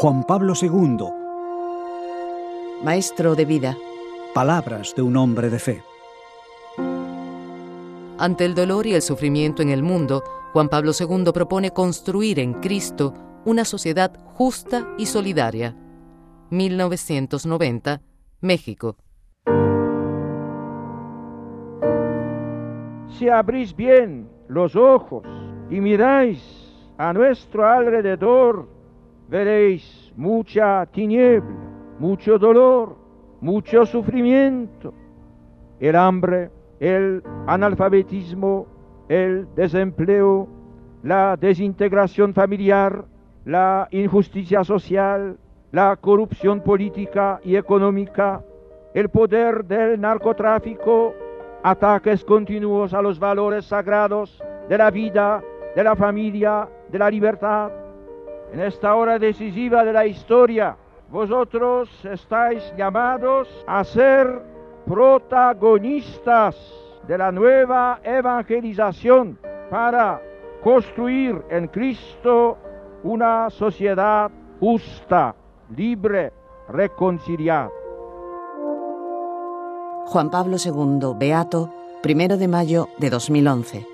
Juan Pablo II. Maestro de vida. Palabras de un hombre de fe. Ante el dolor y el sufrimiento en el mundo, Juan Pablo II propone construir en Cristo una sociedad justa y solidaria. 1990, México. Si abrís bien los ojos y miráis a nuestro alrededor, veréis mucha tiniebla, mucho dolor, mucho sufrimiento, el hambre, el analfabetismo, el desempleo, la desintegración familiar, la injusticia social, la corrupción política y económica, el poder del narcotráfico, ataques continuos a los valores sagrados de la vida, de la familia, de la libertad. En esta hora decisiva de la historia, vosotros estáis llamados a ser protagonistas de la nueva evangelización para construir en Cristo una sociedad justa, libre, reconciliada. Juan Pablo II, beato, 1 de mayo de 2011.